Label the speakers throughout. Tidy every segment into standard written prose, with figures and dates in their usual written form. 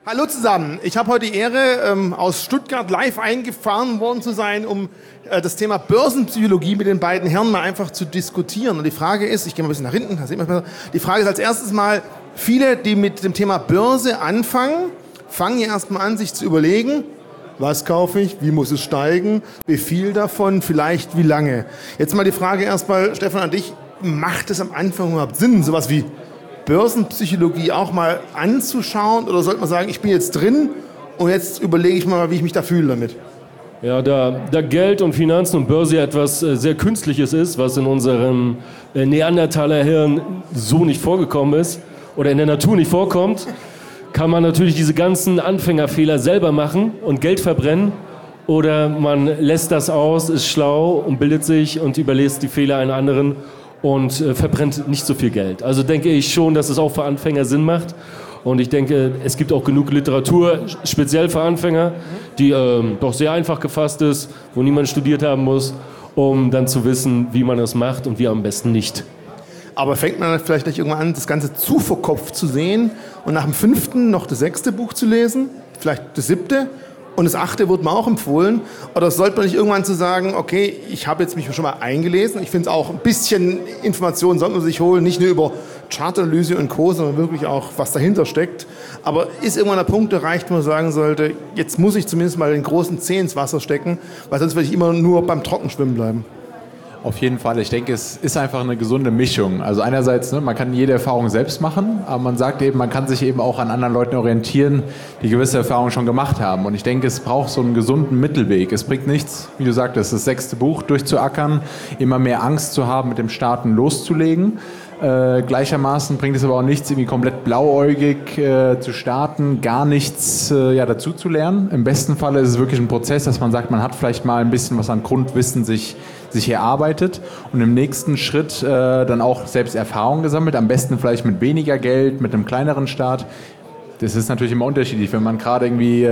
Speaker 1: Hallo zusammen. Ich habe heute die Ehre, aus Stuttgart live eingefahren worden zu sein, um das Thema Börsenpsychologie mit den beiden Herren mal einfach zu diskutieren. Und die Frage ist, ich gehe mal ein bisschen nach hinten, da sieht man es besser. Die Frage ist als erstes mal, viele, die mit dem Thema Börse anfangen, fangen ja erstmal an, sich zu überlegen, was kaufe ich, wie muss es steigen, wie viel davon, vielleicht wie lange. Jetzt mal die Frage erstmal, Stefan, an dich, macht es am Anfang überhaupt Sinn, sowas wie Börsenpsychologie auch mal anzuschauen, oder sollte man sagen, ich bin jetzt drin und jetzt überlege ich mal, wie ich mich da fühle damit?
Speaker 2: Ja, da Geld und Finanzen und Börse etwas sehr Künstliches ist, was in unserem Neandertaler-Hirn so nicht vorgekommen ist oder in der Natur nicht vorkommt, kann man natürlich diese ganzen Anfängerfehler selber machen und Geld verbrennen, oder man lässt das aus, ist schlau und bildet sich und überlässt die Fehler einen anderen und verbrennt nicht so viel Geld. Also denke ich schon, dass es auch für Anfänger Sinn macht. Und ich denke, es gibt auch genug Literatur, speziell für Anfänger, die doch sehr einfach gefasst ist, wo niemand studiert haben muss, um dann zu wissen, wie man das macht und wie am besten nicht.
Speaker 1: Aber fängt man vielleicht nicht irgendwann an, das Ganze zu verkopft zu sehen und nach dem 5. noch das 6. Buch zu lesen, vielleicht das 7. und das 8. wird mir auch empfohlen? Oder sollte man nicht irgendwann zu sagen, okay, ich habe jetzt mich schon mal eingelesen, ich finde es auch ein bisschen Informationen sollte man sich holen, nicht nur über Chartanalyse und Co., sondern wirklich auch, was dahinter steckt. Aber ist irgendwann der Punkt erreicht, wo man sagen sollte, jetzt muss ich zumindest mal den großen Zeh ins Wasser stecken, weil sonst werde ich immer nur beim Trockenschwimmen bleiben?
Speaker 3: Auf jeden Fall. Ich denke, es ist einfach eine gesunde Mischung. Also einerseits, man kann jede Erfahrung selbst machen, aber man sagt eben, man kann sich eben auch an anderen Leuten orientieren, die gewisse Erfahrungen schon gemacht haben. Und ich denke, es braucht so einen gesunden Mittelweg. Es bringt nichts, wie du sagtest, das 6. Buch durchzuackern, immer mehr Angst zu haben, mit dem Starten loszulegen. Gleichermaßen bringt es aber auch nichts, irgendwie komplett blauäugig zu starten, gar nichts dazu zu lernen. Im besten Fall ist es wirklich ein Prozess, dass man sagt, man hat vielleicht mal ein bisschen was an Grundwissen sich erarbeitet und im nächsten Schritt dann auch selbst Erfahrung gesammelt, am besten vielleicht mit weniger Geld, mit einem kleineren Start. Das ist natürlich immer unterschiedlich. Wenn man gerade irgendwie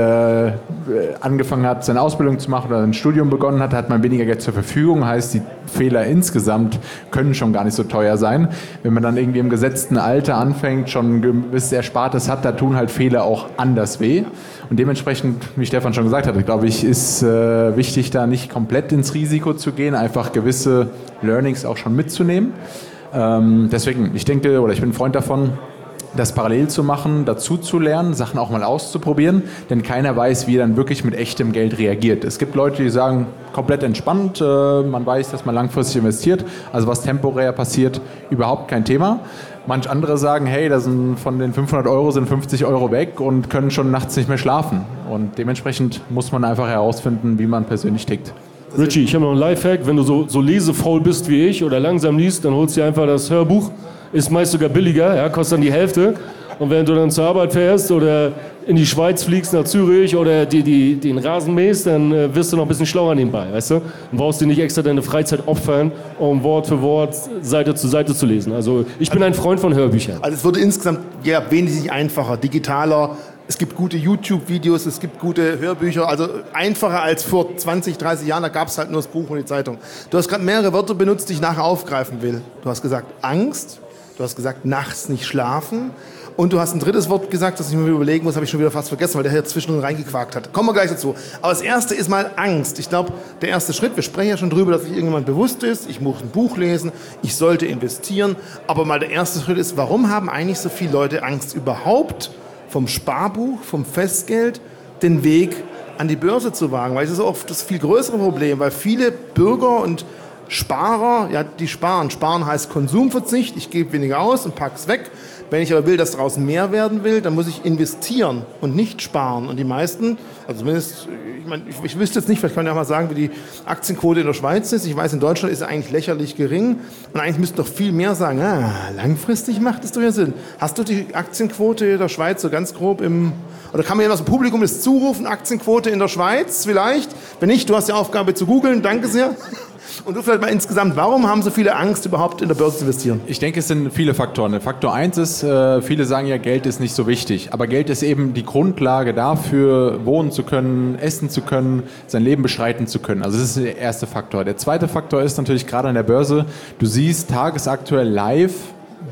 Speaker 3: angefangen hat, seine Ausbildung zu machen oder ein Studium begonnen hat, hat man weniger Geld zur Verfügung. Heißt, die Fehler insgesamt können schon gar nicht so teuer sein. Wenn man dann irgendwie im gesetzten Alter anfängt, schon ein gewisses Erspartes hat, da tun halt Fehler auch anders weh. Und dementsprechend, wie Stefan schon gesagt hat, glaube ich, ist wichtig, da nicht komplett ins Risiko zu gehen, einfach gewisse Learnings auch schon mitzunehmen. Deswegen, ich denke, oder ich bin ein Freund davon, das parallel zu machen, dazu zu lernen, Sachen auch mal auszuprobieren, denn keiner weiß, wie er dann wirklich mit echtem Geld reagiert. Es gibt Leute, die sagen, komplett entspannt, man weiß, dass man langfristig investiert, also was temporär passiert, überhaupt kein Thema. Manch andere sagen, hey, von den 500 Euro sind 50 Euro weg und können schon nachts nicht mehr schlafen. Und dementsprechend muss man einfach herausfinden, wie man persönlich tickt.
Speaker 2: Richie, ich habe noch einen Lifehack, wenn du so lesefaul bist wie ich oder langsam liest, dann holst du dir einfach das Hörbuch. Ist meist sogar billiger, ja, kostet dann die Hälfte. Und wenn du dann zur Arbeit fährst oder in die Schweiz fliegst, nach Zürich oder den Rasen mähst, dann wirst du noch ein bisschen schlauer nebenbei, weißt du? Und brauchst dir nicht extra deine Freizeit opfern, um Wort für Wort, Seite zu Seite zu lesen. Also ich bin ein Freund von Hörbüchern.
Speaker 1: Also es wurde insgesamt wesentlich einfacher, digitaler. Es gibt gute YouTube-Videos, es gibt gute Hörbücher, also einfacher als vor 20, 30 Jahren, da gab es halt nur das Buch und die Zeitung. Du hast gerade mehrere Wörter benutzt, die ich nachher aufgreifen will. Du hast gesagt Angst. Du hast gesagt, nachts nicht schlafen. Und du hast ein drittes Wort gesagt, das ich mir überlegen muss, habe ich schon wieder fast vergessen, weil der hier zwischendrin reingequakt hat. Kommen wir gleich dazu. Aber das erste ist mal Angst. Ich glaube, der erste Schritt, wir sprechen ja schon drüber, dass sich irgendjemand bewusst ist, ich muss ein Buch lesen, ich sollte investieren. Aber mal der erste Schritt ist, warum haben eigentlich so viele Leute Angst überhaupt vom Sparbuch, vom Festgeld, den Weg an die Börse zu wagen? Weil das ist oft das viel größere Problem, weil viele Bürger und Sparer, ja, die sparen. Sparen heißt Konsumverzicht, ich gebe weniger aus und pack's weg. Wenn ich aber will, dass draußen mehr werden will, dann muss ich investieren und nicht sparen. Und die meisten, also zumindest, ich wüsste jetzt nicht, vielleicht kann ich auch mal sagen, wie die Aktienquote in der Schweiz ist. Ich weiß, in Deutschland ist sie eigentlich lächerlich gering. Und eigentlich müssten doch viel mehr sagen, langfristig macht es doch ja Sinn. Hast du die Aktienquote der Schweiz so ganz grob oder kann mir jemand aus dem Publikum das zurufen, Aktienquote in der Schweiz vielleicht? Wenn nicht, du hast die Aufgabe zu googeln, danke sehr. Und du vielleicht mal insgesamt, warum haben so viele Angst, überhaupt in der Börse zu investieren?
Speaker 3: Ich denke, es sind viele Faktoren. Faktor 1 ist, viele sagen ja, Geld ist nicht so wichtig. Aber Geld ist eben die Grundlage dafür, wohnen zu können, essen zu können, sein Leben bestreiten zu können. Also das ist der erste Faktor. Der zweite Faktor ist natürlich gerade an der Börse, du siehst tagesaktuell live,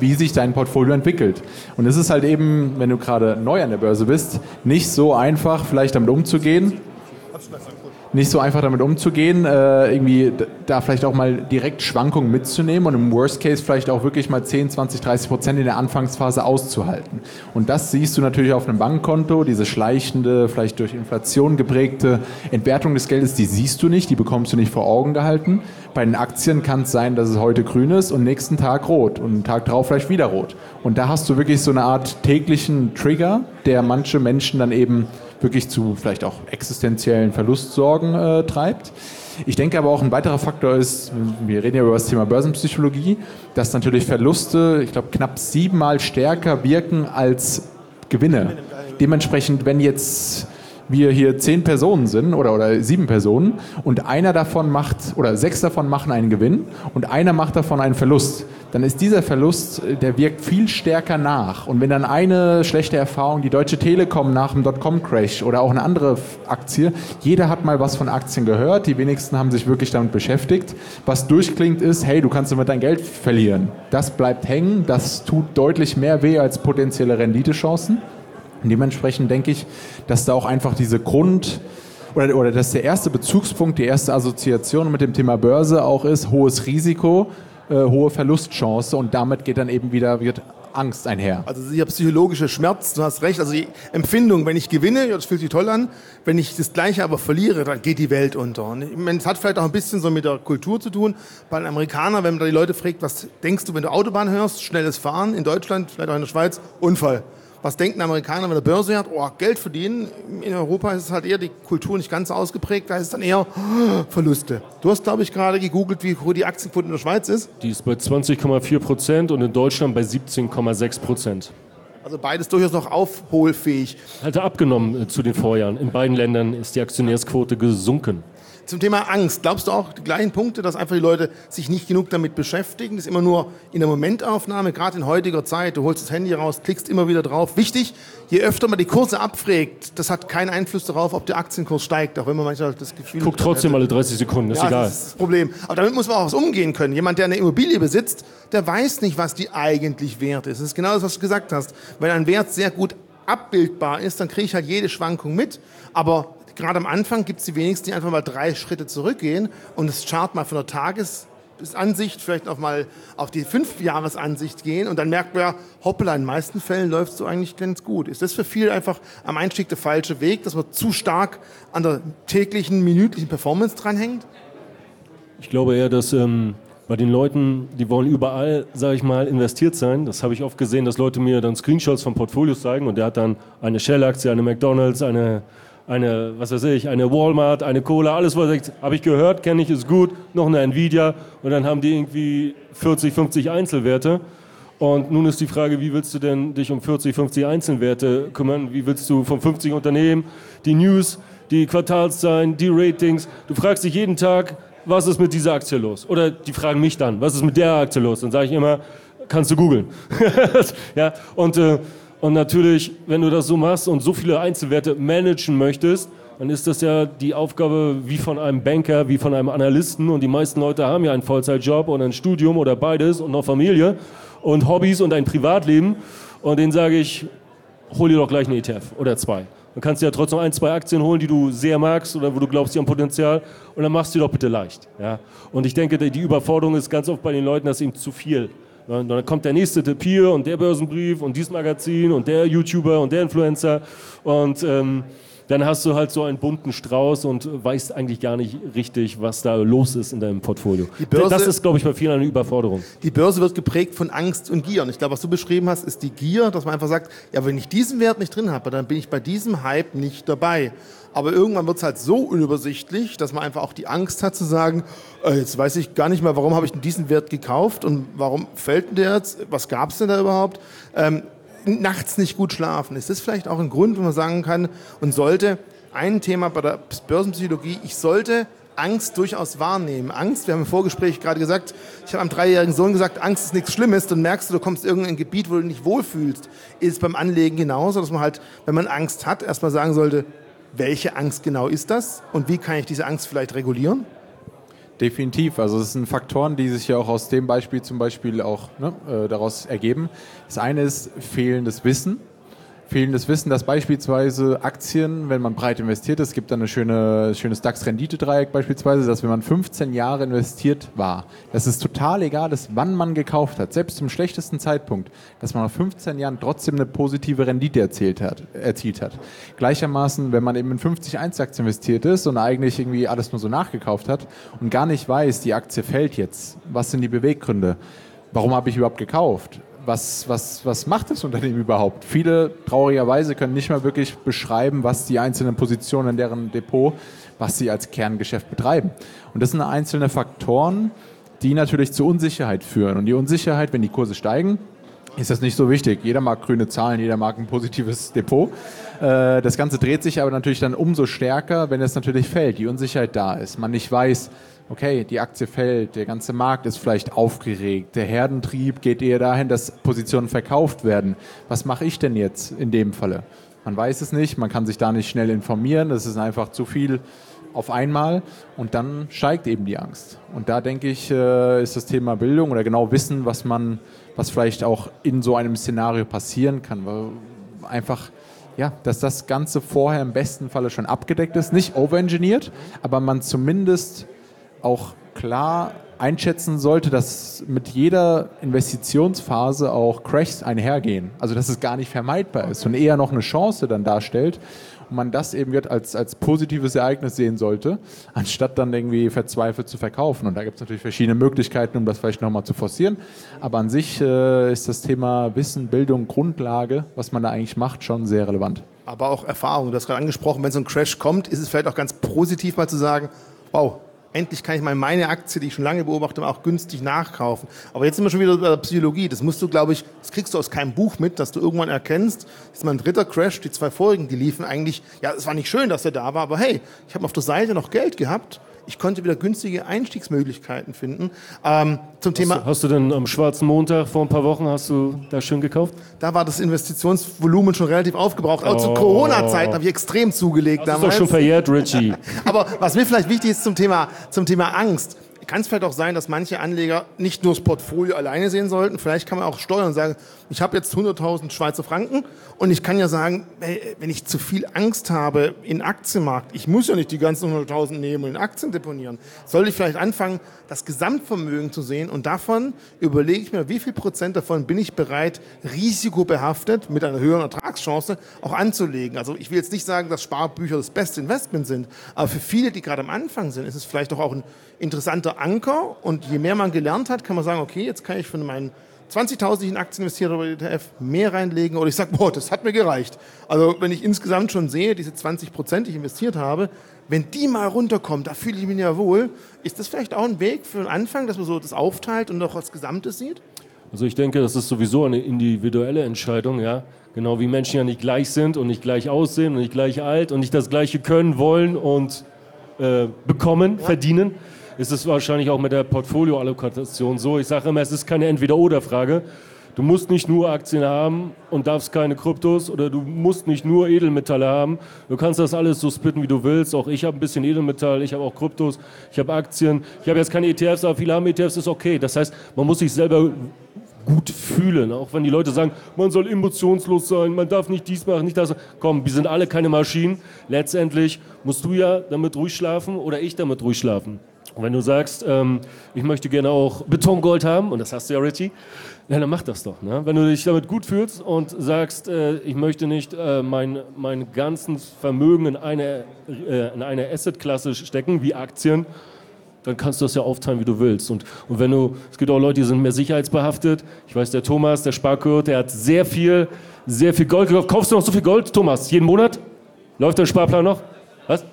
Speaker 3: wie sich dein Portfolio entwickelt. Und es ist halt eben, wenn du gerade neu an der Börse bist, nicht so einfach vielleicht damit umzugehen, irgendwie da vielleicht auch mal direkt Schwankungen mitzunehmen und im Worst Case vielleicht auch wirklich mal 10, 20, 30% in der Anfangsphase auszuhalten. Und das siehst du natürlich auf einem Bankkonto, diese schleichende, vielleicht durch Inflation geprägte Entwertung des Geldes, die siehst du nicht, die bekommst du nicht vor Augen gehalten. Bei den Aktien kann es sein, dass es heute grün ist und nächsten Tag rot und einen Tag drauf vielleicht wieder rot. Und da hast du wirklich so eine Art täglichen Trigger, der manche Menschen dann eben wirklich zu vielleicht auch existenziellen Verlustsorgen treibt. Ich denke aber auch ein weiterer Faktor ist, wir reden ja über das Thema Börsenpsychologie, dass natürlich Verluste, ich glaube, knapp 7-mal stärker wirken als Gewinne. Dementsprechend, wenn jetzt wir hier 10 Personen sind oder 7 Personen und einer davon macht oder 6 davon machen einen Gewinn und einer macht davon einen Verlust, dann ist dieser Verlust, der wirkt viel stärker nach. Und wenn dann eine schlechte Erfahrung, die Deutsche Telekom nach dem Dotcom-Crash oder auch eine andere Aktie, jeder hat mal was von Aktien gehört, die wenigsten haben sich wirklich damit beschäftigt. Was durchklingt ist, hey, du kannst damit dein Geld verlieren. Das bleibt hängen, das tut deutlich mehr weh als potenzielle Renditechancen. Und dementsprechend denke ich, dass da auch einfach diese oder dass der erste Bezugspunkt, die erste Assoziation mit dem Thema Börse auch ist, hohes Risiko, hohe Verlustchance und damit geht dann eben wieder Angst einher.
Speaker 1: Also dieser psychologische Schmerz, du hast recht, also die Empfindung, wenn ich gewinne, ja, das fühlt sich toll an, wenn ich das Gleiche aber verliere, dann geht die Welt unter. Und ich meine, es hat vielleicht auch ein bisschen so mit der Kultur zu tun. Bei den Amerikanern, wenn man da die Leute fragt, was denkst du, wenn du Autobahn hörst, schnelles Fahren, in Deutschland, vielleicht auch in der Schweiz, Unfall. Was denkt ein Amerikaner, wenn er Börse hat? Oh, Geld verdienen. In Europa ist es halt eher die Kultur nicht ganz ausgeprägt, da ist es dann eher Verluste. Du hast, glaube ich, gerade gegoogelt, wie hoch die Aktienquote in der Schweiz ist.
Speaker 2: Die ist bei 20,4% und in Deutschland bei 17,6%.
Speaker 1: Also beides durchaus noch aufholfähig.
Speaker 2: Hat er abgenommen zu den Vorjahren. In beiden Ländern ist die Aktionärsquote gesunken.
Speaker 1: Zum Thema Angst, glaubst du auch die gleichen Punkte, dass einfach die Leute sich nicht genug damit beschäftigen? Das ist immer nur in der Momentaufnahme, gerade in heutiger Zeit. Du holst das Handy raus, klickst immer wieder drauf. Wichtig, je öfter man die Kurse abfragt, das hat keinen Einfluss darauf, ob der Aktienkurs steigt, auch wenn man manchmal das Gefühl hat.
Speaker 2: Guck trotzdem alle 30 Sekunden, ist egal.
Speaker 1: Das ist das Problem. Aber damit muss man auch was umgehen können. Jemand, der eine Immobilie besitzt, der weiß nicht, was die eigentlich wert ist. Das ist genau das, was du gesagt hast. Wenn ein Wert sehr gut abbildbar ist, dann kriege ich halt jede Schwankung mit. Aber gerade am Anfang gibt es die wenigsten, die einfach mal 3 Schritte zurückgehen und das Chart mal von der Tagesansicht vielleicht auch mal auf die 5-Jahres-Ansicht gehen und dann merkt man ja, hoppla, in den meisten Fällen läuft es so eigentlich ganz gut. Ist das für viele einfach am Einstieg der falsche Weg, dass man zu stark an der täglichen, minütlichen Performance dranhängt?
Speaker 2: Ich glaube eher, dass bei den Leuten, die wollen überall, sage ich mal, investiert sein. Das habe ich oft gesehen, dass Leute mir dann Screenshots von Portfolios zeigen und der hat dann eine Shell-Aktie, eine McDonald's, eine Walmart, eine Cola, alles, was habe ich gehört, kenne ich, ist gut, noch eine Nvidia und dann haben die irgendwie 40, 50 Einzelwerte und nun ist die Frage, wie willst du denn dich um 40, 50 Einzelwerte kümmern, wie willst du von 50 Unternehmen die News, die Quartalszahlen, die Ratings, du fragst dich jeden Tag, was ist mit dieser Aktie los? Oder die fragen mich dann, was ist mit der Aktie los? Dann sage ich immer, kannst du googeln. Ja, und natürlich, wenn du das so machst und so viele Einzelwerte managen möchtest, dann ist das ja die Aufgabe wie von einem Banker, wie von einem Analysten. Und die meisten Leute haben ja einen Vollzeitjob oder ein Studium oder beides und noch Familie und Hobbys und ein Privatleben. Und denen sage ich, hol dir doch gleich einen ETF oder 2. Dann kannst du ja trotzdem 1, 2 Aktien holen, die du sehr magst oder wo du glaubst, die haben Potenzial. Und dann machst du dir doch bitte leicht. Ja? Und ich denke, die Überforderung ist ganz oft bei den Leuten, dass ihm zu viel. Und dann kommt der nächste Tipp hier und der Börsenbrief und dieses Magazin und der YouTuber und der Influencer und dann hast du halt so einen bunten Strauß und weißt eigentlich gar nicht richtig, was da los ist in deinem Portfolio. Das ist, glaube ich, bei vielen eine Überforderung.
Speaker 1: Die Börse wird geprägt von Angst und Gier. Und ich glaube, was du beschrieben hast, ist die Gier, dass man einfach sagt, ja, wenn ich diesen Wert nicht drin habe, dann bin ich bei diesem Hype nicht dabei. Aber irgendwann wird es halt so unübersichtlich, dass man einfach auch die Angst hat zu sagen, jetzt weiß ich gar nicht mehr, warum habe ich denn diesen Wert gekauft und warum fällt denn der jetzt, was gab es denn da überhaupt? Nachts nicht gut schlafen. Ist das vielleicht auch ein Grund, wo man sagen kann und sollte, ein Thema bei der Börsenpsychologie, ich sollte Angst durchaus wahrnehmen. Angst, wir haben im Vorgespräch gerade gesagt, ich habe einem 3-jährigen Sohn gesagt, Angst ist nichts Schlimmes, dann merkst du, du kommst in irgendein Gebiet, wo du dich nicht wohlfühlst. Ist es beim Anlegen genauso, dass man halt, wenn man Angst hat, erstmal sagen sollte, welche Angst genau ist das und wie kann ich diese Angst vielleicht regulieren?
Speaker 3: Definitiv. Also es sind Faktoren, die sich ja auch aus dem Beispiel zum Beispiel auch daraus ergeben. Das eine ist fehlendes Wissen. Fehlendes Wissen, dass beispielsweise Aktien, wenn man breit investiert ist, gibt dann ein schönes DAX-Rendite-Dreieck beispielsweise, dass wenn man 15 Jahre investiert war, dass es total egal ist, wann man gekauft hat, selbst zum schlechtesten Zeitpunkt, dass man nach 15 Jahren trotzdem eine positive Rendite erzielt hat. Gleichermaßen, wenn man eben in 50-1-Aktien investiert ist und eigentlich irgendwie alles nur so nachgekauft hat und gar nicht weiß, die Aktie fällt jetzt, was sind die Beweggründe, warum habe ich überhaupt gekauft? Was macht das Unternehmen überhaupt? Viele, traurigerweise, können nicht mal wirklich beschreiben, was die einzelnen Positionen in deren Depot, was sie als Kerngeschäft betreiben. Und das sind einzelne Faktoren, die natürlich zu Unsicherheit führen. Und die Unsicherheit, wenn die Kurse steigen, ist das nicht so wichtig. Jeder mag grüne Zahlen, jeder mag ein positives Depot. Das Ganze dreht sich aber natürlich dann umso stärker, wenn es natürlich fällt, die Unsicherheit da ist, man nicht weiß, okay, die Aktie fällt, der ganze Markt ist vielleicht aufgeregt, der Herdentrieb geht eher dahin, dass Positionen verkauft werden. Was mache ich denn jetzt in dem Falle? Man weiß es nicht, man kann sich da nicht schnell informieren, das ist einfach zu viel auf einmal und dann steigt eben die Angst. Und da denke ich, ist das Thema Bildung oder genau Wissen, was vielleicht auch in so einem Szenario passieren kann, weil einfach dass das Ganze vorher im besten Falle schon abgedeckt ist, nicht overengineert, aber man zumindest auch klar einschätzen sollte, dass mit jeder Investitionsphase auch Crashs einhergehen. Also dass es gar nicht vermeidbar ist und eher noch eine Chance dann darstellt und man das eben als positives Ereignis sehen sollte, anstatt dann irgendwie verzweifelt zu verkaufen. Und da gibt es natürlich verschiedene Möglichkeiten, um das vielleicht nochmal zu forcieren. Aber an sich ist das Thema Wissen, Bildung, Grundlage, was man da eigentlich macht, schon sehr relevant.
Speaker 1: Aber auch Erfahrung. Du hast gerade angesprochen, wenn so ein Crash kommt, ist es vielleicht auch ganz positiv mal zu sagen, wow, endlich kann ich mal meine Aktie, die ich schon lange beobachte, auch günstig nachkaufen. Aber jetzt sind wir schon wieder bei der Psychologie. Das musst du, glaube ich, das kriegst du aus keinem Buch mit, dass du irgendwann erkennst, das ist mein dritter Crash, die 2 vorigen, die liefen eigentlich, ja, es war nicht schön, dass der da war, aber hey, ich habe auf der Seite noch Geld gehabt. Ich konnte wieder günstige Einstiegsmöglichkeiten finden. Zum Thema.
Speaker 2: Hast du denn am schwarzen Montag vor ein paar Wochen, hast du da schön gekauft?
Speaker 1: Da war das Investitionsvolumen schon relativ aufgebraucht. Aber zu Corona-Zeiten habe ich extrem zugelegt
Speaker 2: das
Speaker 1: damals.
Speaker 2: ist doch schon verjährt, Richie.
Speaker 1: Aber was mir vielleicht wichtig ist zum Thema Angst. Kann es vielleicht auch sein, dass manche Anleger nicht nur das Portfolio alleine sehen sollten. Vielleicht kann man auch steuern und sagen, ich habe jetzt 100.000 Schweizer Franken und ich kann ja sagen, wenn ich zu viel Angst habe in Aktienmarkt, ich muss ja nicht die ganzen 100.000 nehmen und in Aktien deponieren, sollte ich vielleicht anfangen, das Gesamtvermögen zu sehen und davon überlege ich mir, wie viel Prozent davon bin ich bereit, risikobehaftet mit einer höheren Ertragschance auch anzulegen. Also ich will jetzt nicht sagen, dass Sparbücher das beste Investment sind, aber für viele, die gerade am Anfang sind, ist es vielleicht doch auch ein interessanter Anker und je mehr man gelernt hat, kann man sagen, okay, jetzt kann ich von meinen 20.000, die ich in Aktien investiere oder ETF, mehr reinlegen oder ich sage, boah, das hat mir gereicht. Also wenn ich insgesamt schon sehe, diese 20%, die ich investiert habe, wenn die mal runterkommen, da fühle ich mich ja wohl, ist das vielleicht auch ein Weg für den Anfang, dass man so das aufteilt und auch als Gesamtes sieht?
Speaker 2: Also ich denke, das ist sowieso eine individuelle Entscheidung, ja. Genau wie Menschen ja nicht gleich sind und nicht gleich aussehen und nicht gleich alt und nicht das Gleiche können, wollen und bekommen, verdienen. Ist es wahrscheinlich auch mit der Portfolioallokation so. Ich sage immer, es ist keine Entweder-oder-Frage. Du musst nicht nur Aktien haben und darfst keine Kryptos oder du musst nicht nur Edelmetalle haben. Du kannst das alles so splitten, wie du willst. Auch ich habe ein bisschen Edelmetall, ich habe auch Kryptos, ich habe Aktien. Ich habe jetzt keine ETFs, aber viele haben ETFs, ist okay. Das heißt, man muss sich selber gut fühlen. Auch wenn die Leute sagen, man soll emotionslos sein, man darf nicht dies machen, nicht das. Komm, wir sind alle keine Maschinen. Letztendlich musst du ja damit ruhig schlafen oder ich damit ruhig schlafen. Und wenn du sagst, ich möchte gerne auch Betongold haben, und das hast du ja, Richie, ja, dann mach das doch. Ne? Wenn du dich damit gut fühlst und sagst, ich möchte nicht mein ganzes Vermögen in eine Assetklasse stecken, wie Aktien, dann kannst du das ja aufteilen, wie du willst. Und es gibt auch Leute, die sind mehr sicherheitsbehaftet. Ich weiß, der Thomas, der Sparkurt, der hat sehr viel Gold gekauft. Kaufst du noch so viel Gold, Thomas? Jeden Monat? Läuft dein Sparplan noch? Was?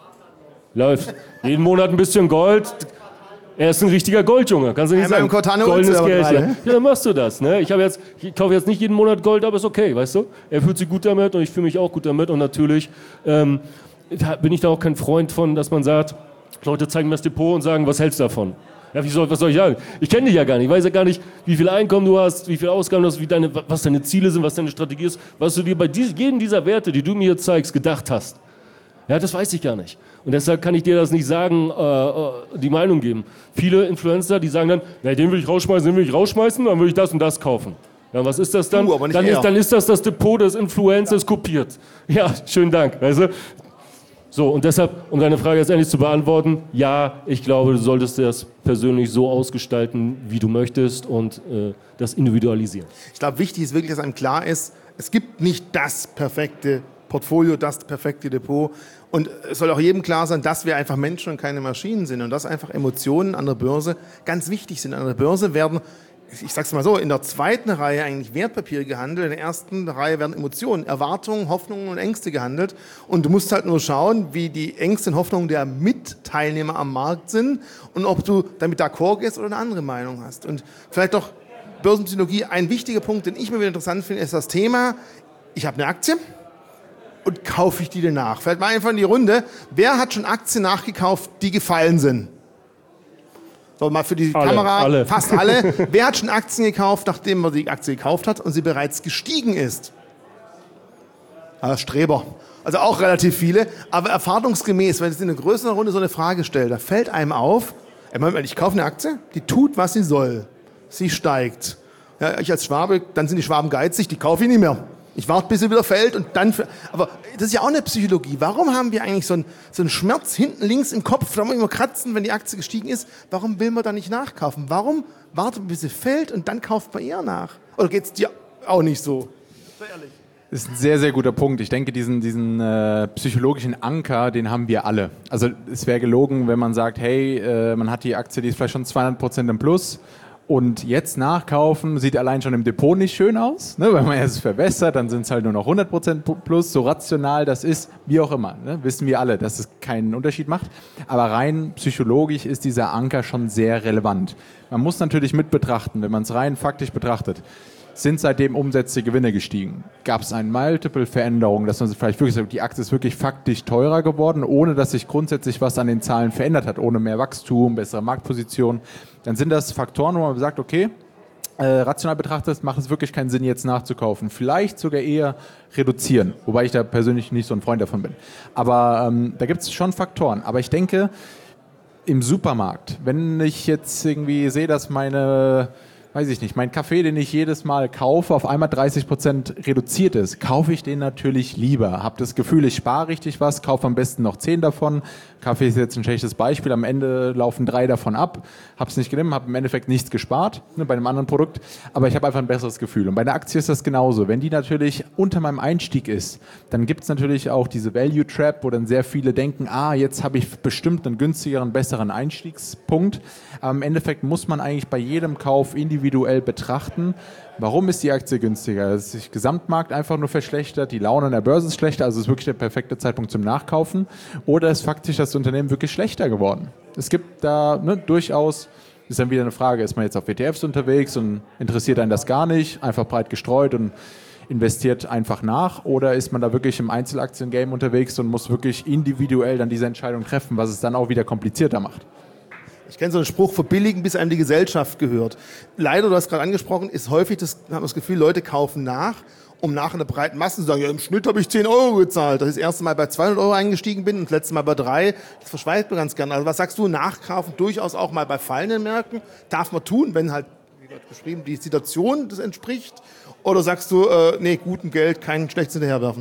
Speaker 2: Läuft. Jeden Monat ein bisschen Gold. Er ist ein richtiger Goldjunge, kannst du nicht sagen. Goldenes Geld. Ja, dann machst du das. Ne? Ich kaufe jetzt nicht jeden Monat Gold, aber ist okay, weißt du? Er fühlt sich gut damit und ich fühle mich auch gut damit. Und natürlich bin ich da auch kein Freund von, dass man sagt, Leute zeigen mir das Depot und sagen, was hältst du davon? Ja, was soll ich sagen? Ich kenne dich ja gar nicht. Ich weiß ja gar nicht, wie viel Einkommen du hast, wie viel Ausgaben du hast, was deine Ziele sind, was deine Strategie ist, was du dir bei jedem dieser Werte, die du mir jetzt zeigst, gedacht hast. Ja, das weiß ich gar nicht. Und deshalb kann ich dir das nicht sagen, die Meinung geben. Viele Influencer, die sagen dann, na, den will ich rausschmeißen, dann will ich das und das kaufen. Ja, was ist das dann?
Speaker 1: Aber nicht
Speaker 2: Dann ist das Depot des Influencers kopiert. Ja, schönen Dank. Weißt du? So, und deshalb, um deine Frage jetzt endlich zu beantworten, ja, ich glaube, du solltest das persönlich so ausgestalten, wie du möchtest und das individualisieren.
Speaker 1: Ich glaube, wichtig ist wirklich, dass einem klar ist, es gibt nicht das perfekte Portfolio, das perfekte Depot. Und es soll auch jedem klar sein, dass wir einfach Menschen und keine Maschinen sind und dass einfach Emotionen an der Börse ganz wichtig sind. An der Börse werden, ich sag's mal so, in der zweiten Reihe eigentlich Wertpapiere gehandelt, in der ersten Reihe werden Emotionen, Erwartungen, Hoffnungen und Ängste gehandelt. Und du musst halt nur schauen, wie die Ängste und Hoffnungen der Mitteilnehmer am Markt sind und ob du damit d'accord gehst oder eine andere Meinung hast. Und vielleicht doch Börsenpsychologie, ein wichtiger Punkt, den ich mir wieder interessant finde, ist das Thema, ich habe eine Aktie und kaufe ich die denn nach? Vielleicht mal einfach in die Runde, wer hat schon Aktien nachgekauft, die gefallen sind? So, mal für die Kamera,
Speaker 2: alle.
Speaker 1: fast alle. Wer hat schon Aktien gekauft, nachdem man die Aktie gekauft hat und sie bereits gestiegen ist? Streber. Also auch relativ viele. Aber erfahrungsgemäß, wenn es in einer größeren Runde so eine Frage stellt, da fällt einem auf, ich kaufe eine Aktie, die tut, was sie soll. Sie steigt. Ja, ich als Schwabe, dann sind die Schwaben geizig, die kaufe ich nicht mehr. Ich warte, bis sie wieder fällt und dann... Aber das ist ja auch eine Psychologie. Warum haben wir eigentlich so einen Schmerz hinten links im Kopf, da muss man immer kratzen, wenn die Aktie gestiegen ist? Warum will man da nicht nachkaufen? Warum wartet man, bis sie fällt und dann kauft man eher nach? Oder geht es dir auch nicht so? Sei ehrlich.
Speaker 3: Das ist ein sehr, sehr guter Punkt. Ich denke, diesen psychologischen Anker, den haben wir alle. Also es wäre gelogen, wenn man sagt, hey, man hat die Aktie, die ist vielleicht schon 200% im Plus. Und jetzt nachkaufen sieht allein schon im Depot nicht schön aus, ne? Wenn man es verbessert, dann sind es halt nur noch 100% plus, so rational das ist, wie auch immer, ne? Wissen wir alle, dass es keinen Unterschied macht. Aber rein psychologisch ist dieser Anker schon sehr relevant. Man muss natürlich mit betrachten, wenn man es rein faktisch betrachtet, sind seitdem Umsätze, Gewinne gestiegen? Gab es eine Multiple-Veränderung, dass man vielleicht wirklich sagt, die Aktie ist wirklich faktisch teurer geworden, ohne dass sich grundsätzlich was an den Zahlen verändert hat, ohne mehr Wachstum, bessere Marktposition? Dann sind das Faktoren, wo man sagt, okay, rational betrachtet macht es wirklich keinen Sinn, jetzt nachzukaufen. Vielleicht sogar eher reduzieren, wobei ich da persönlich nicht so ein Freund davon bin. Aber da gibt es schon Faktoren. Aber ich denke, im Supermarkt, wenn ich jetzt irgendwie sehe, dass mein Kaffee, den ich jedes Mal kaufe, auf einmal 30% reduziert ist, kaufe ich den natürlich lieber. Habe das Gefühl, ich spare richtig was, kaufe am besten noch 10 davon. Kaffee ist jetzt ein schlechtes Beispiel, am Ende laufen 3 davon ab. Habe es nicht genommen, habe im Endeffekt nichts gespart, ne, bei einem anderen Produkt, aber ich habe einfach ein besseres Gefühl. Und bei einer Aktie ist das genauso. Wenn die natürlich unter meinem Einstieg ist, dann gibt es natürlich auch diese Value Trap, wo dann sehr viele denken, jetzt habe ich bestimmt einen günstigeren, besseren Einstiegspunkt. Aber im Endeffekt muss man eigentlich bei jedem Kauf individuell betrachten, warum ist die Aktie günstiger? Ist sich Gesamtmarkt einfach nur verschlechtert, die Laune an der Börse ist schlechter, also ist wirklich der perfekte Zeitpunkt zum Nachkaufen, oder ist faktisch das Unternehmen wirklich schlechter geworden? Es gibt da durchaus, ist dann wieder eine Frage, ist man jetzt auf ETFs unterwegs und interessiert einen das gar nicht, einfach breit gestreut und investiert einfach nach, oder ist man da wirklich im Einzelaktien-Game unterwegs und muss wirklich individuell dann diese Entscheidung treffen, was es dann auch wieder komplizierter macht?
Speaker 1: Ich kenne so einen Spruch, verbilligen, bis einem die Gesellschaft gehört. Leider, du hast gerade angesprochen, ist häufig das Gefühl, Leute kaufen nach, um nach einer breiten Masse zu sagen, ja, im Schnitt habe ich 10 Euro gezahlt, dass ich das erste Mal bei 200 Euro eingestiegen bin und das letzte Mal bei 3. Das verschweigt man ganz gerne. Also was sagst du, nachkaufen durchaus auch mal bei fallenden Märkten? Darf man tun, wenn halt, wie gerade beschrieben, die Situation das entspricht? Oder sagst du, nee, gutem Geld, kein schlechtes hinterherwerfen?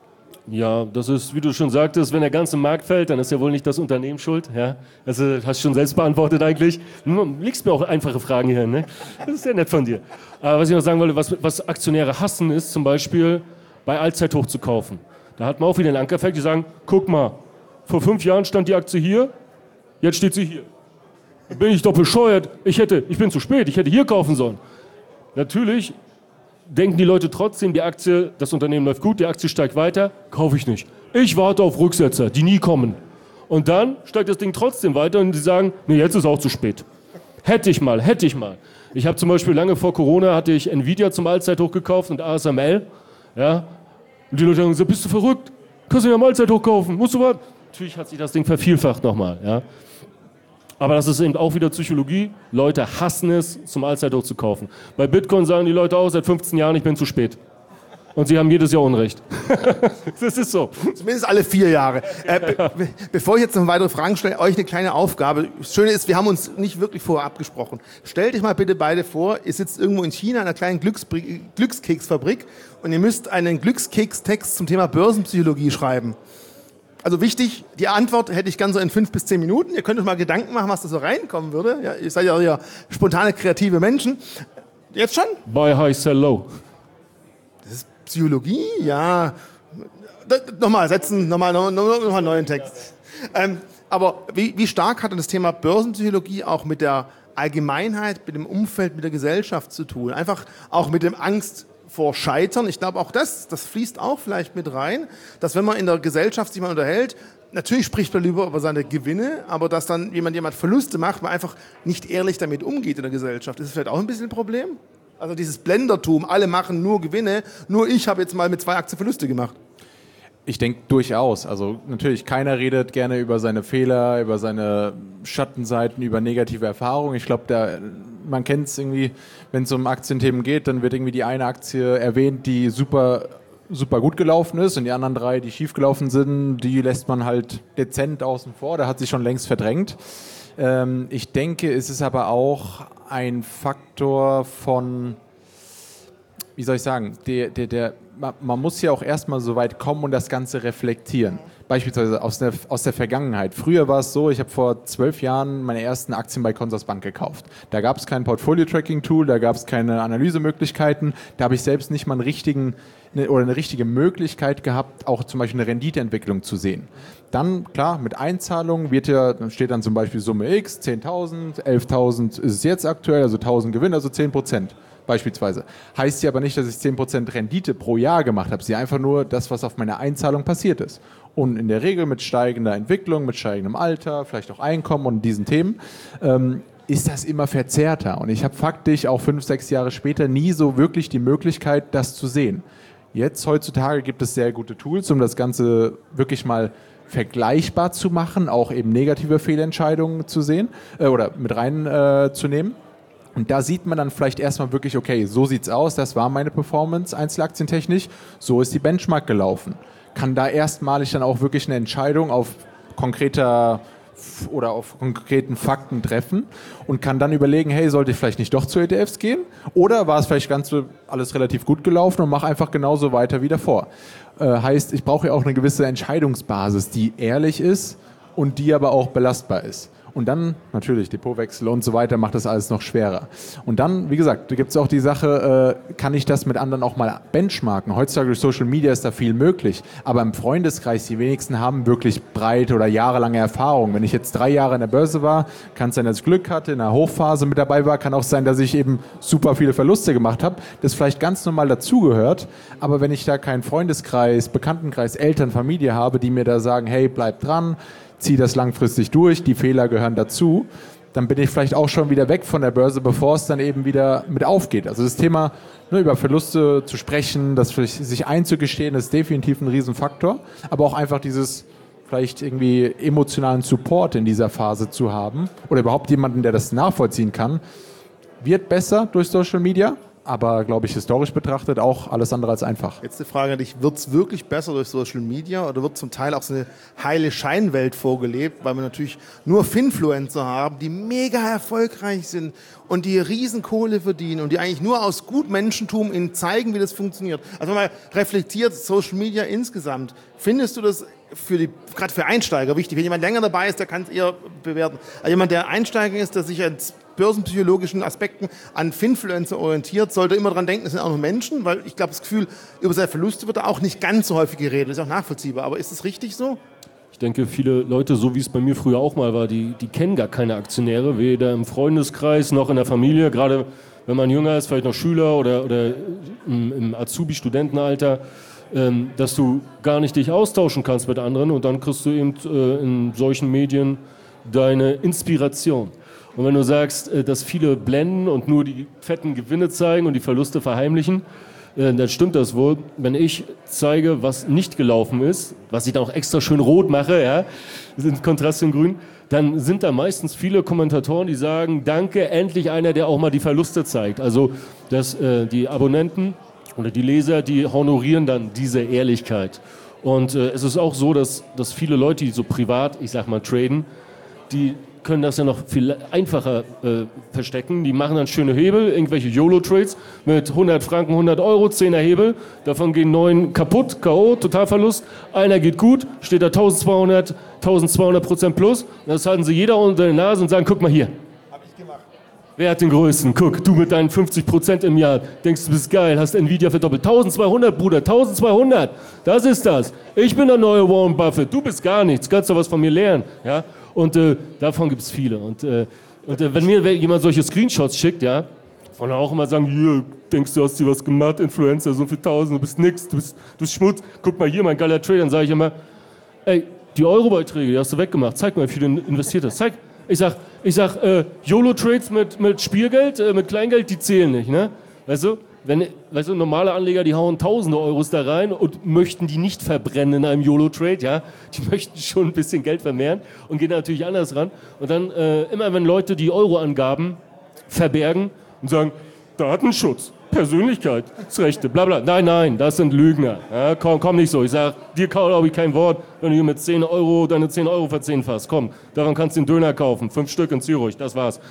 Speaker 2: Ja, das ist, wie du schon sagtest, wenn der ganze Markt fällt, dann ist ja wohl nicht das Unternehmen schuld. Ja? Also hast du schon selbst beantwortet eigentlich. Du legst mir auch einfache Fragen hier hin. Ne? Das ist sehr nett von dir. Aber was ich noch sagen wollte, was Aktionäre hassen, ist zum Beispiel bei Allzeithoch zu kaufen. Da hat man auch wieder einen Ankereffekt, die sagen, guck mal, vor 5 Jahren stand die Aktie hier, jetzt steht sie hier. Bin ich doch bescheuert, ich bin zu spät, ich hätte hier kaufen sollen. Natürlich denken die Leute trotzdem, die Aktie, das Unternehmen läuft gut, die Aktie steigt weiter, kaufe ich nicht. Ich warte auf Rücksetzer, die nie kommen. Und dann steigt das Ding trotzdem weiter und die sagen, nee, jetzt ist auch zu spät. Hätte ich mal. Ich habe zum Beispiel lange vor Corona, hatte ich Nvidia zum Allzeithoch gekauft und ASML. Ja? Und die Leute haben gesagt, bist du verrückt? Kannst du ja am Allzeithoch kaufen, musst du warten. Natürlich hat sich das Ding vervielfacht nochmal. Ja? Aber das ist eben auch wieder Psychologie. Leute hassen es, zum Allzeithoch zu kaufen. Bei Bitcoin sagen die Leute auch seit 15 Jahren, ich bin zu spät. Und Sie haben jedes Jahr Unrecht. Das ist so.
Speaker 1: Zumindest alle 4 Jahre. Bevor ich jetzt noch weitere Fragen stelle, euch eine kleine Aufgabe. Das Schöne ist, wir haben uns nicht wirklich vorher abgesprochen. Stellt euch mal bitte beide vor, ihr sitzt irgendwo in China in einer kleinen Glückskeksfabrik und ihr müsst einen Glückskekstext zum Thema Börsenpsychologie schreiben. Also wichtig, die Antwort hätte ich gern so in 5 bis 10 Minuten. Ihr könnt euch mal Gedanken machen, was da so reinkommen würde. Ja, ihr seid ja spontane, kreative Menschen. Jetzt schon?
Speaker 2: Buy high, sell low.
Speaker 1: Psychologie? Ja. Nochmal setzen, nochmal einen neuen Text. Aber wie stark hat das Thema Börsenpsychologie auch mit der Allgemeinheit, mit dem Umfeld, mit der Gesellschaft zu tun? Einfach auch mit dem Angst vor Scheitern. Ich glaube auch das fließt auch vielleicht mit rein, dass wenn man in der Gesellschaft sich mal unterhält, natürlich spricht man lieber über seine Gewinne, aber dass dann jemand Verluste macht, man einfach nicht ehrlich damit umgeht in der Gesellschaft. Ist das vielleicht auch ein bisschen ein Problem? Also dieses Blendertum, alle machen nur Gewinne, nur ich habe jetzt mal mit 2 Aktien Verluste gemacht.
Speaker 3: Ich denke durchaus. Also natürlich, keiner redet gerne über seine Fehler, über seine Schattenseiten, über negative Erfahrungen. Ich glaube, man kennt es irgendwie, wenn es um Aktienthemen geht, dann wird irgendwie die eine Aktie erwähnt, die super gut gelaufen ist und die anderen 3, die schief gelaufen sind, die lässt man halt dezent außen vor. Da hat sich schon längst verdrängt. Ich denke, es ist aber auch ein Faktor von, wie soll ich sagen, man muss ja auch erstmal so weit kommen und das Ganze reflektieren. Beispielsweise aus der Vergangenheit. Früher war es so, ich habe vor 12 Jahren meine ersten Aktien bei Consorsbank gekauft. Da gab es kein Portfolio-Tracking-Tool, da gab es keine Analysemöglichkeiten. Da habe ich selbst nicht mal eine richtige Möglichkeit gehabt, auch zum Beispiel eine Renditeentwicklung zu sehen. Dann, klar, mit Einzahlungen steht dann zum Beispiel Summe X, 10.000, 11.000 ist es jetzt aktuell, also 1.000 Gewinn, also 10%. Beispielsweise. Heißt ja aber nicht, dass ich 10% Rendite pro Jahr gemacht habe. Sie einfach nur das, was auf meiner Einzahlung passiert ist. Und in der Regel mit steigender Entwicklung, mit steigendem Alter, vielleicht auch Einkommen und diesen Themen, ist das immer verzerrter. Und ich habe faktisch auch 5, 6 Jahre später nie so wirklich die Möglichkeit, das zu sehen. Jetzt, heutzutage, gibt es sehr gute Tools, um das Ganze wirklich mal vergleichbar zu machen, auch eben negative Fehlentscheidungen zu sehen oder mit reinzunehmen. Und da sieht man dann vielleicht erstmal wirklich, okay, so sieht's aus, das war meine Performance einzelaktientechnisch, so ist die Benchmark gelaufen. Kann da erstmalig dann auch wirklich eine Entscheidung auf konkreten Fakten treffen und kann dann überlegen, hey, sollte ich vielleicht nicht doch zu ETFs gehen? Oder war es vielleicht ganz alles relativ gut gelaufen und mache einfach genauso weiter wie davor? Heißt, ich brauche ja auch eine gewisse Entscheidungsbasis, die ehrlich ist und die aber auch belastbar ist. Und dann natürlich Depotwechsel und so weiter macht das alles noch schwerer. Und dann, wie gesagt, da gibt es auch die Sache, kann ich das mit anderen auch mal benchmarken? Heutzutage durch Social Media ist da viel möglich, aber im Freundeskreis, die wenigsten haben wirklich breite oder jahrelange Erfahrung. Wenn ich jetzt 3 Jahre in der Börse war, kann es sein, dass ich Glück hatte, in einer Hochphase mit dabei war, kann auch sein, dass ich eben super viele Verluste gemacht habe, das vielleicht ganz normal dazugehört, aber wenn ich da keinen Freundeskreis, Bekanntenkreis, Eltern, Familie habe, die mir da sagen, hey, bleib dran, zieh das langfristig durch, die Fehler gehören dazu, dann bin ich vielleicht auch schon wieder weg von der Börse, bevor es dann eben wieder mit aufgeht. Also das Thema, über Verluste zu sprechen, das sich einzugestehen, ist definitiv ein Riesenfaktor, aber auch einfach dieses vielleicht irgendwie emotionalen Support in dieser Phase zu haben oder überhaupt jemanden, der das nachvollziehen kann, wird besser durch Social Media, aber, glaube ich, historisch betrachtet auch alles andere als einfach.
Speaker 1: Jetzt die Frage an dich, wird es wirklich besser durch Social Media oder wird zum Teil auch so eine heile Scheinwelt vorgelebt, weil wir natürlich nur Finfluencer haben, die mega erfolgreich sind und die Riesenkohle verdienen und die eigentlich nur aus Gutmenschentum ihnen zeigen, wie das funktioniert. Also mal reflektiert Social Media insgesamt. Findest du das gerade für Einsteiger wichtig? Wenn jemand länger dabei ist, der kann es eher bewerten. Aber jemand, der Einsteiger ist, der sich an börsenpsychologischen Aspekten an Finfluencer orientiert, sollte immer daran denken, das sind auch nur Menschen, weil ich glaube, das Gefühl, über seine Verluste wird da auch nicht ganz so häufig geredet. Das ist auch nachvollziehbar. Aber ist das richtig so?
Speaker 2: Ich denke, viele Leute, so wie es bei mir früher auch mal war, die kennen gar keine Aktionäre, weder im Freundeskreis noch in der Familie, gerade wenn man jünger ist, vielleicht noch Schüler oder im Azubi-Studentenalter, dass du gar nicht dich austauschen kannst mit anderen und dann kriegst du eben in solchen Medien deine Inspiration. Und wenn du sagst, dass viele blenden und nur die fetten Gewinne zeigen und die Verluste verheimlichen, dann stimmt das wohl. Wenn ich zeige, was nicht gelaufen ist, was ich dann auch extra schön rot mache, ja, im Kontrast zum Grün, dann sind da meistens viele Kommentatoren, die sagen, danke, endlich einer, der auch mal die Verluste zeigt. Also, dass die Abonnenten oder die Leser, die honorieren dann diese Ehrlichkeit. Und es ist auch so, dass viele Leute, die so privat, ich sag mal, traden, die können das ja noch viel einfacher verstecken. Die machen dann schöne Hebel, irgendwelche YOLO-Trades mit 100 Franken, 100 Euro, 10er Hebel. Davon gehen 9 kaputt, K.O., Totalverlust. Einer geht gut, steht da 1200% plus. Und das halten sie jeder unter der Nase und sagen, guck mal hier. Hab ich gemacht. Wer hat den größten? Guck, du mit deinen 50% im Jahr. Denkst, du bist geil, hast Nvidia verdoppelt. 1200, Bruder, 1200. Das ist das. Ich bin der neue Warren Buffett. Du bist gar nichts. Kannst du was von mir lernen. Ja? Und davon gibt es viele. Und wenn mir jemand solche Screenshots schickt, ja, von auch immer sagen, hier, denkst du, hast dir was gemacht, Influencer, so viel Tausend, du bist nix, du bist Schmutz. Guck mal hier, mein geiler Trader. Dann sage ich immer, ey, die Euro-Beiträge, die hast du weggemacht. Zeig mal, wie viel du investiert hast. Zeig. Ich sag, YOLO-Trades mit Spielgeld, mit Kleingeld, die zählen nicht, ne? Weißt du, normale Anleger, die hauen tausende Euros da rein und möchten die nicht verbrennen in einem YOLO-Trade, ja? Die möchten schon ein bisschen Geld vermehren und gehen natürlich anders ran. Und dann, immer wenn Leute die Euro-Angaben verbergen und sagen, Datenschutz, Persönlichkeitsrechte, bla bla. Nein, das sind Lügner. Ja, komm nicht so. Ich sag, dir glaube ich kein Wort, wenn du hier mit 10 Euro deine 10 Euro verzehnfachst. Komm, daran kannst du den Döner kaufen. 5 Stück in Zürich, das war's.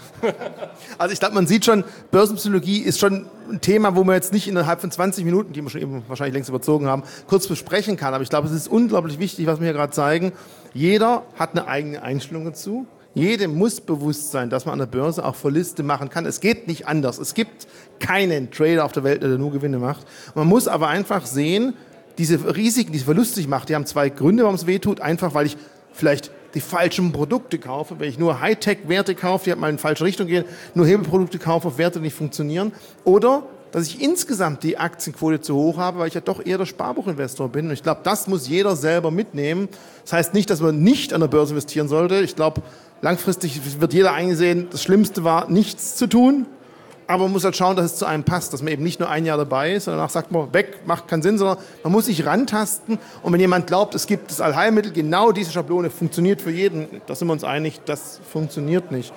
Speaker 1: Also ich glaube, man sieht schon, Börsenpsychologie ist schon ein Thema, wo man jetzt nicht innerhalb von 20 Minuten, die wir schon eben wahrscheinlich längst überzogen haben, kurz besprechen kann. Aber ich glaube, es ist unglaublich wichtig, was wir hier gerade zeigen. Jeder hat eine eigene Einstellung dazu. Jedem muss bewusst sein, dass man an der Börse auch Verluste machen kann. Es geht nicht anders. Es gibt keinen Trader auf der Welt, der nur Gewinne macht. Man muss aber einfach sehen, diese Risiken, diese Verluste, die ich mache, die haben 2 Gründe, warum es weh tut. Einfach, weil ich vielleicht die falschen Produkte kaufe. Wenn ich nur Hightech-Werte kaufe, die halt mal in die falsche Richtung gehen, nur Hebelprodukte kaufe auf Werte, die nicht funktionieren. Oder dass ich insgesamt die Aktienquote zu hoch habe, weil ich ja doch eher der Sparbuchinvestor bin. Und ich glaube, das muss jeder selber mitnehmen. Das heißt nicht, dass man nicht an der Börse investieren sollte. Ich glaube, langfristig wird jeder eingesehen, das Schlimmste war, nichts zu tun. Aber man muss halt schauen, dass es zu einem passt, dass man eben nicht nur ein Jahr dabei ist und danach sagt man, weg, macht keinen Sinn, sondern man muss sich rantasten. Und wenn jemand glaubt, es gibt das Allheilmittel, genau diese Schablone funktioniert für jeden, da sind wir uns einig, das funktioniert nicht.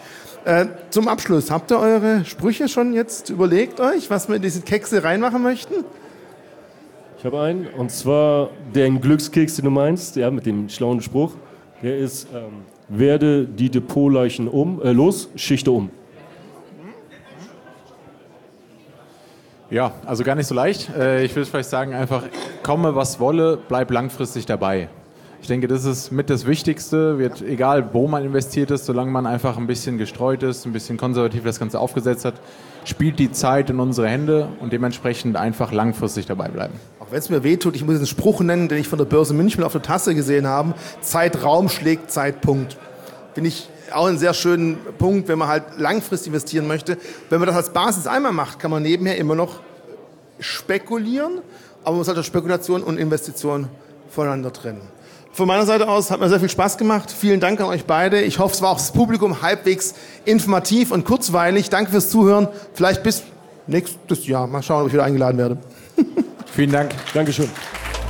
Speaker 1: Zum Abschluss, habt ihr eure Sprüche schon jetzt überlegt euch, was wir in diese Kekse reinmachen möchten?
Speaker 2: Ich habe einen, und zwar den Glückskeks, den du meinst, ja, mit dem schlauen Spruch. Der ist, werde die Depotleichen los, schichte um.
Speaker 3: Ja, also gar nicht so leicht. Ich würde vielleicht sagen, einfach komme, was wolle, bleib langfristig dabei. Ich denke, das ist mit das Wichtigste, wird egal, wo man investiert ist, solange man einfach ein bisschen gestreut ist, ein bisschen konservativ das Ganze aufgesetzt hat, spielt die Zeit in unsere Hände und dementsprechend einfach langfristig dabei bleiben.
Speaker 1: Auch wenn es mir wehtut, ich muss einen Spruch nennen, den ich von der Börse München auf der Tasse gesehen habe. Zeitraum schlägt Zeitpunkt. Finde ich auch einen sehr schönen Punkt, wenn man halt langfristig investieren möchte. Wenn man das als Basis einmal macht, kann man nebenher immer noch spekulieren, aber man muss halt Spekulation und Investition voneinander trennen. Von meiner Seite aus hat mir sehr viel Spaß gemacht. Vielen Dank an euch beide. Ich hoffe, es war auch das Publikum halbwegs informativ und kurzweilig. Danke fürs Zuhören. Vielleicht bis nächstes Jahr. Mal schauen, ob ich wieder eingeladen werde.
Speaker 3: Vielen Dank.
Speaker 2: Dankeschön.